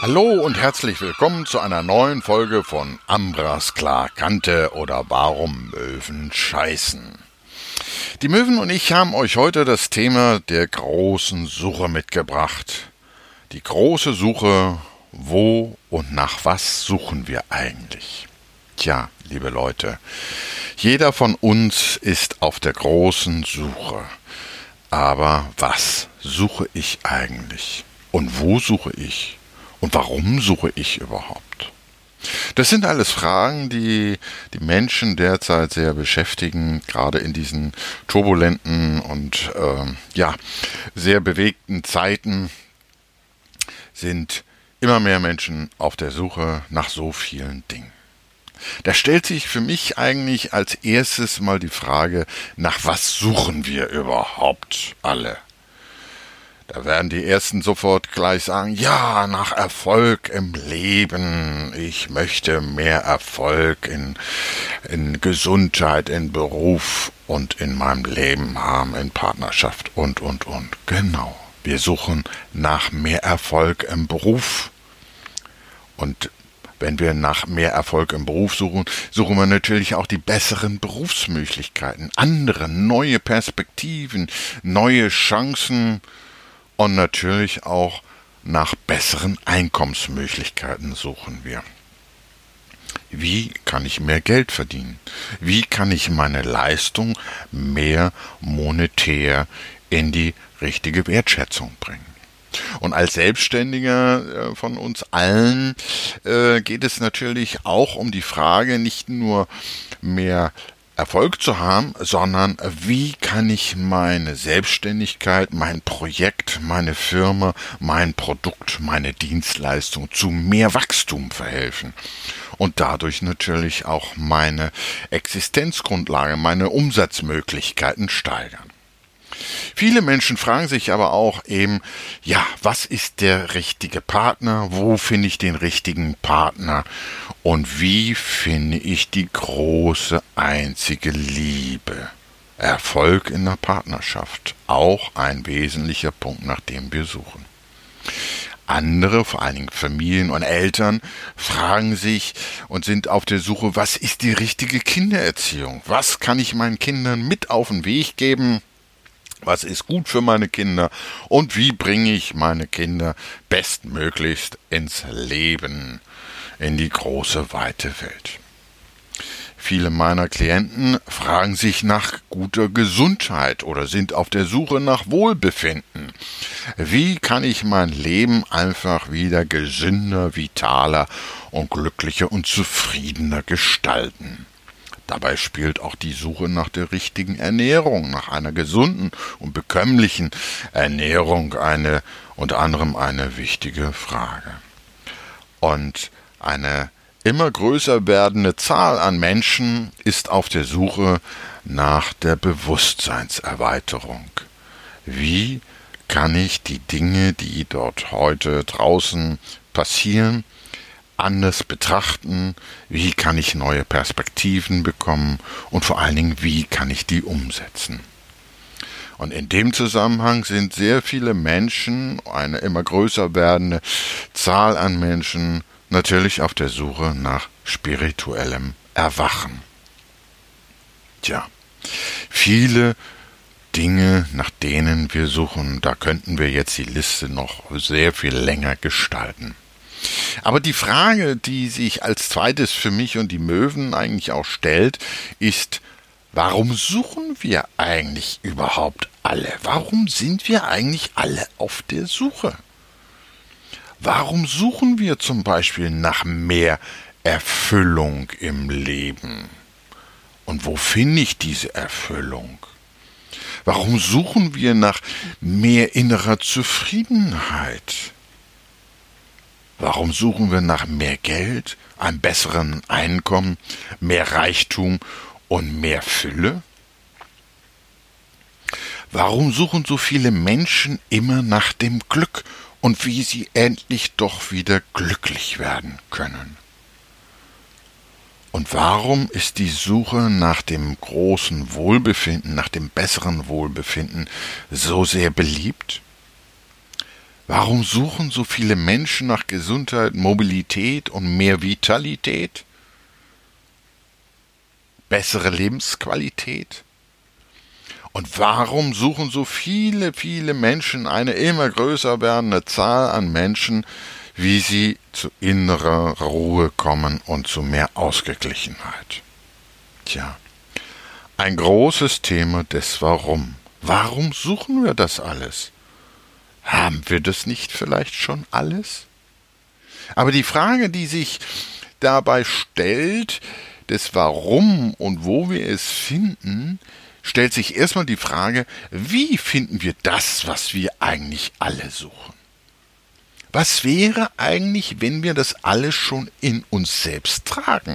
Hallo und herzlich willkommen zu einer neuen Folge von Ambras klar Kante oder Warum Möwen scheißen. Die Möwen und ich haben euch heute das Thema der großen Suche mitgebracht. Die große Suche, wo und nach was suchen wir eigentlich? Tja, liebe Leute, jeder von uns ist auf der großen Suche. Aber was suche ich eigentlich? Und wo suche ich? Und warum suche ich überhaupt? Das sind alles Fragen, die die Menschen derzeit sehr beschäftigen, gerade in diesen turbulenten und sehr bewegten Zeiten sind immer mehr Menschen auf der Suche nach so vielen Dingen. Da stellt sich für mich eigentlich als erstes mal die Frage, nach was suchen wir überhaupt alle? Da werden die Ersten sofort gleich sagen, ja, nach Erfolg im Leben. Ich möchte mehr Erfolg in Gesundheit, in Beruf und in meinem Leben haben, in Partnerschaft und. Genau, wir suchen nach mehr Erfolg im Beruf. Und wenn wir nach mehr Erfolg im Beruf suchen, suchen wir natürlich auch die besseren Berufsmöglichkeiten, andere, neue Perspektiven, neue Chancen, und natürlich auch nach besseren Einkommensmöglichkeiten suchen wir. Wie kann ich mehr Geld verdienen? Wie kann ich meine Leistung mehr monetär in die richtige Wertschätzung bringen? Und als Selbstständiger von uns allen geht es natürlich auch um die Frage, nicht nur mehr Erfolg zu haben, sondern wie kann ich meine Selbstständigkeit, mein Projekt, meine Firma, mein Produkt, meine Dienstleistung zu mehr Wachstum verhelfen und dadurch natürlich auch meine Existenzgrundlage, meine Umsatzmöglichkeiten steigern. Viele Menschen fragen sich aber auch eben, ja, was ist der richtige Partner? Wo finde ich den richtigen Partner? Und wie finde ich die große, einzige Liebe? Erfolg in der Partnerschaft, auch ein wesentlicher Punkt, nach dem wir suchen. Andere, vor allen Dingen Familien und Eltern, fragen sich und sind auf der Suche, was ist die richtige Kindererziehung? Was kann ich meinen Kindern mit auf den Weg geben? Was ist gut für meine Kinder und wie bringe ich meine Kinder bestmöglichst ins Leben, in die große, weite Welt? Viele meiner Klienten fragen sich nach guter Gesundheit oder sind auf der Suche nach Wohlbefinden. Wie kann ich mein Leben einfach wieder gesünder, vitaler und glücklicher und zufriedener gestalten? Dabei spielt auch die Suche nach der richtigen Ernährung, nach einer gesunden und bekömmlichen Ernährung unter anderem eine wichtige Frage. Und eine immer größer werdende Zahl an Menschen ist auf der Suche nach der Bewusstseinserweiterung. Wie kann ich die Dinge, die dort heute draußen passieren, anders betrachten, wie kann ich neue Perspektiven bekommen und vor allen Dingen, wie kann ich die umsetzen. Und in dem Zusammenhang sind sehr viele Menschen, eine immer größer werdende Zahl an Menschen, natürlich auf der Suche nach spirituellem Erwachen. Tja, viele Dinge, nach denen wir suchen, da könnten wir jetzt die Liste noch sehr viel länger gestalten. Aber die Frage, die sich als zweites für mich und die Möwen eigentlich auch stellt, ist, warum suchen wir eigentlich überhaupt alle? Warum sind wir eigentlich alle auf der Suche? Warum suchen wir zum Beispiel nach mehr Erfüllung im Leben? Und wo finde ich diese Erfüllung? Warum suchen wir nach mehr innerer Zufriedenheit? Warum suchen wir nach mehr Geld, einem besseren Einkommen, mehr Reichtum und mehr Fülle? Warum suchen so viele Menschen immer nach dem Glück und wie sie endlich doch wieder glücklich werden können? Und warum ist die Suche nach dem großen Wohlbefinden, nach dem besseren Wohlbefinden so sehr beliebt? Warum suchen so viele Menschen nach Gesundheit, Mobilität und mehr Vitalität? Bessere Lebensqualität? Und warum suchen so viele, viele Menschen eine immer größer werdende Zahl an Menschen, wie sie zu innerer Ruhe kommen und zu mehr Ausgeglichenheit? Tja, ein großes Thema des Warum. Warum suchen wir das alles? Haben wir das nicht vielleicht schon alles? Aber die Frage, die sich dabei stellt, des Warum und wo wir es finden, stellt sich erstmal die Frage, wie finden wir das, was wir eigentlich alle suchen? Was wäre eigentlich, wenn wir das alles schon in uns selbst tragen?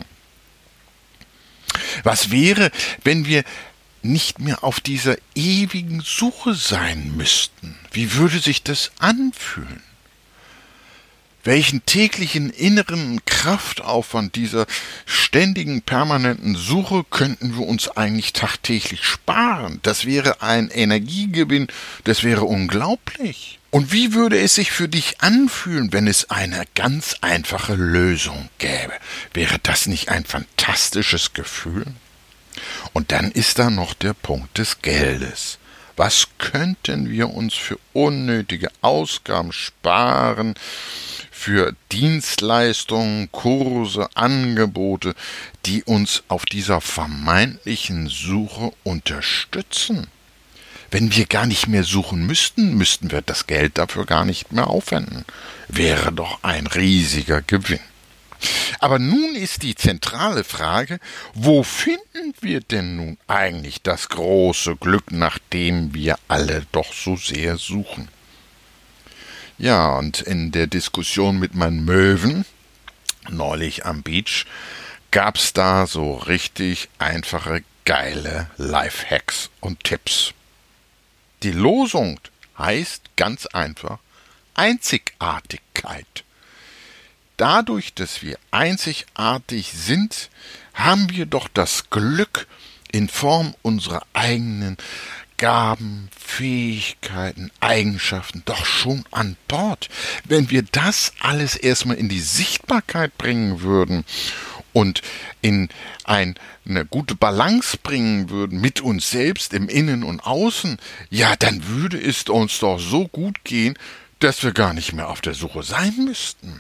Was wäre, wenn wir nicht mehr auf dieser ewigen Suche sein müssten? Wie würde sich das anfühlen? Welchen täglichen inneren Kraftaufwand dieser ständigen, permanenten Suche könnten wir uns eigentlich tagtäglich sparen? Das wäre ein Energiegewinn, das wäre unglaublich. Und wie würde es sich für dich anfühlen, wenn es eine ganz einfache Lösung gäbe? Wäre das nicht ein fantastisches Gefühl? Und dann ist da noch der Punkt des Geldes. Was könnten wir uns für unnötige Ausgaben sparen, für Dienstleistungen, Kurse, Angebote, die uns auf dieser vermeintlichen Suche unterstützen? Wenn wir gar nicht mehr suchen müssten, müssten wir das Geld dafür gar nicht mehr aufwenden. Wäre doch ein riesiger Gewinn. Aber nun ist die zentrale Frage, wo finden wir denn nun eigentlich das große Glück, nach dem wir alle doch so sehr suchen? Ja, und in der Diskussion mit meinen Möwen, neulich am Beach, gab's da so richtig einfache, geile Lifehacks und Tipps. Die Losung heißt ganz einfach Einzigartigkeit. Dadurch, dass wir einzigartig sind, haben wir doch das Glück, in Form unserer eigenen Gaben, Fähigkeiten, Eigenschaften doch schon an Bord. Wenn wir das alles erstmal in die Sichtbarkeit bringen würden und in eine gute Balance bringen würden mit uns selbst im Innen und Außen, ja, dann würde es uns doch so gut gehen, dass wir gar nicht mehr auf der Suche sein müssten.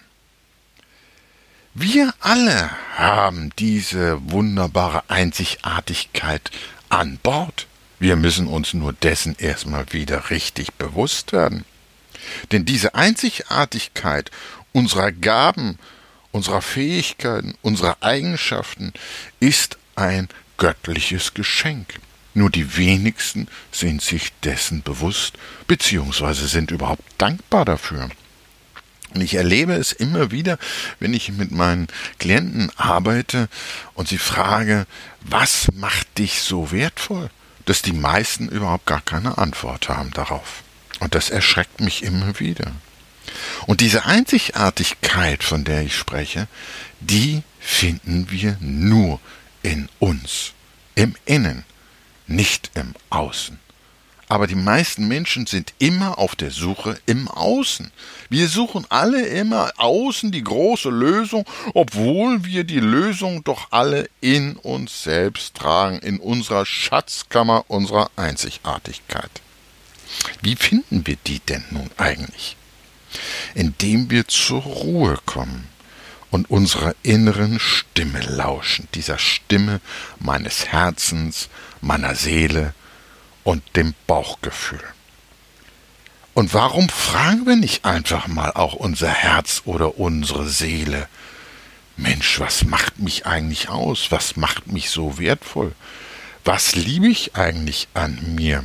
Wir alle haben diese wunderbare Einzigartigkeit an Bord. Wir müssen uns nur dessen erstmal wieder richtig bewusst werden. Denn diese Einzigartigkeit unserer Gaben, unserer Fähigkeiten, unserer Eigenschaften ist ein göttliches Geschenk. Nur die wenigsten sind sich dessen bewusst, beziehungsweise sind überhaupt dankbar dafür. Und ich erlebe es immer wieder, wenn ich mit meinen Klienten arbeite und sie frage, was macht dich so wertvoll? Dass die meisten überhaupt gar keine Antwort haben darauf. Und das erschreckt mich immer wieder. Und diese Einzigartigkeit, von der ich spreche, die finden wir nur in uns, im Innen, nicht im Außen. Aber die meisten Menschen sind immer auf der Suche im Außen. Wir suchen alle immer außen die große Lösung, obwohl wir die Lösung doch alle in uns selbst tragen, in unserer Schatzkammer unserer Einzigartigkeit. Wie finden wir die denn nun eigentlich? Indem wir zur Ruhe kommen und unserer inneren Stimme lauschen, dieser Stimme meines Herzens, meiner Seele und dem Bauchgefühl. Und warum fragen wir nicht einfach mal auch unser Herz oder unsere Seele? Mensch, was macht mich eigentlich aus? Was macht mich so wertvoll? Was liebe ich eigentlich an mir?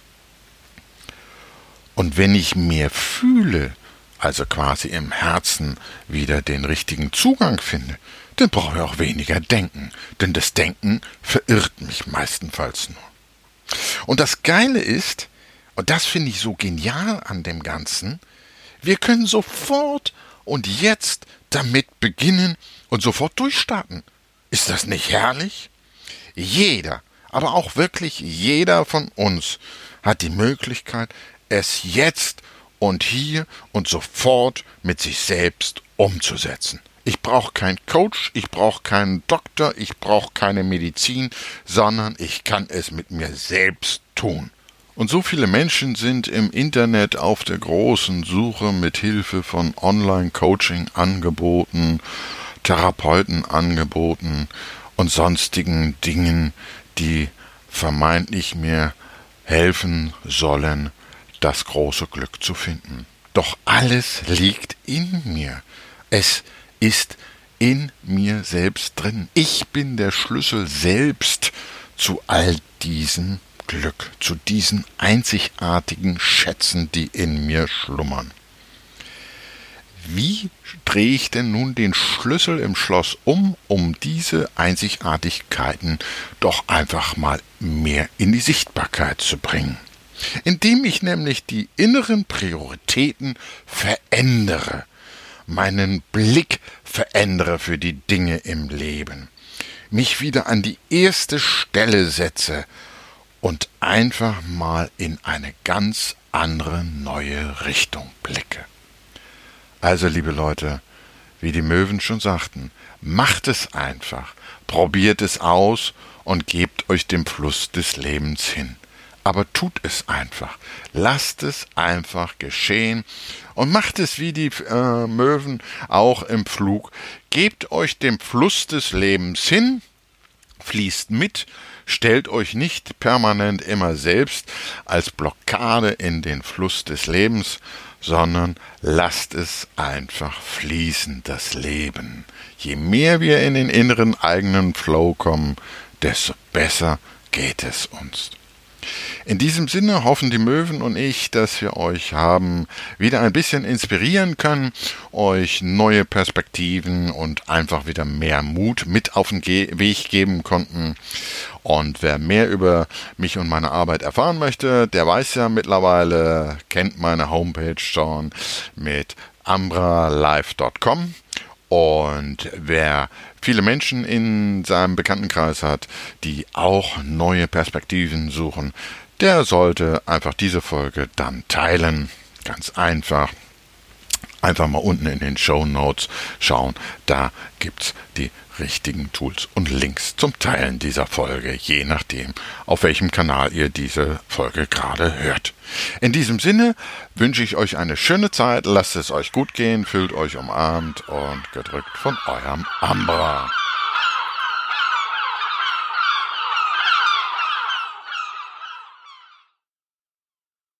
Und wenn ich mehr fühle, also quasi im Herzen wieder den richtigen Zugang finde, dann brauche ich auch weniger denken, denn das Denken verirrt mich meistenfalls nur. Und das Geile ist, und das finde ich so genial an dem Ganzen, wir können sofort und jetzt damit beginnen und sofort durchstarten. Ist das nicht herrlich? Jeder, aber auch wirklich jeder von uns hat die Möglichkeit, es jetzt und hier und sofort mit sich selbst umzusetzen. Ich brauche keinen Coach, ich brauche keinen Doktor, ich brauche keine Medizin, sondern ich kann es mit mir selbst tun. Und so viele Menschen sind im Internet auf der großen Suche mit Hilfe von Online-Coaching-Angeboten, Therapeutenangeboten und sonstigen Dingen, die vermeintlich mir helfen sollen, das große Glück zu finden. Doch alles liegt in mir. Es ist in mir selbst drin. Ich bin der Schlüssel selbst zu all diesem Glück, zu diesen einzigartigen Schätzen, die in mir schlummern. Wie drehe ich denn nun den Schlüssel im Schloss um diese Einzigartigkeiten doch einfach mal mehr in die Sichtbarkeit zu bringen? Indem ich nämlich die inneren Prioritäten verändere, meinen Blick verändere für die Dinge im Leben, mich wieder an die erste Stelle setze und einfach mal in eine ganz andere, neue Richtung blicke. Also, liebe Leute, wie die Möwen schon sagten, macht es einfach, probiert es aus und gebt euch dem Fluss des Lebens hin. Aber tut es einfach, lasst es einfach geschehen und macht es wie die Möwen auch im Flug. Gebt euch dem Fluss des Lebens hin, fließt mit, stellt euch nicht permanent immer selbst als Blockade in den Fluss des Lebens, sondern lasst es einfach fließen, das Leben. Je mehr wir in den inneren eigenen Flow kommen, desto besser geht es uns. In diesem Sinne hoffen die Möwen und ich, dass wir euch haben wieder ein bisschen inspirieren können, euch neue Perspektiven und einfach wieder mehr Mut mit auf den Weg geben konnten. Und wer mehr über mich und meine Arbeit erfahren möchte, der weiß ja mittlerweile, kennt meine Homepage schon mit ambralife.com. Und wer viele Menschen in seinem Bekanntenkreis hat, die auch neue Perspektiven suchen, der sollte einfach diese Folge dann teilen. Ganz einfach. Einfach mal unten in den Shownotes schauen. Da gibt's die richtigen Tools und Links zum Teilen dieser Folge, je nachdem, auf welchem Kanal ihr diese Folge gerade hört. In diesem Sinne wünsche ich euch eine schöne Zeit, lasst es euch gut gehen, fühlt euch umarmt und gedrückt von eurem Ambra.